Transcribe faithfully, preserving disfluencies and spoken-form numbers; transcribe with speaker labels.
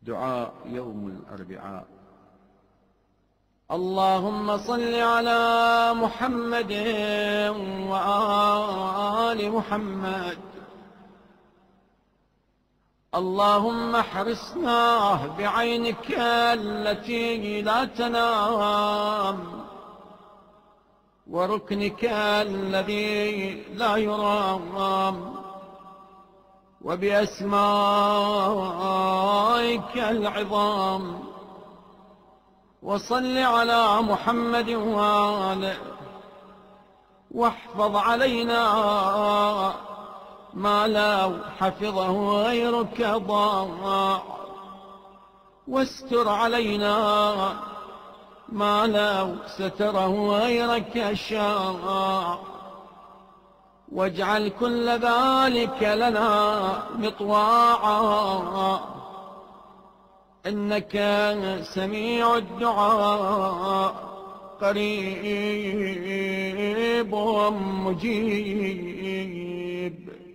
Speaker 1: دعاء يوم الأربعاء.
Speaker 2: اللهم صل على محمد وآل محمد. اللهم احرسنا بعينك التي لا تنام، وركنك الذي لا يرام، وبأسمائك العظام، وصل على محمد وآله، واحفظ علينا ما لو حفظه غيرك ضاع، واستر علينا ما لو ستره غيرك شاع، واجعل كل ذلك لنا مطواعا، إنك سميع الدعاء قريب مجيب.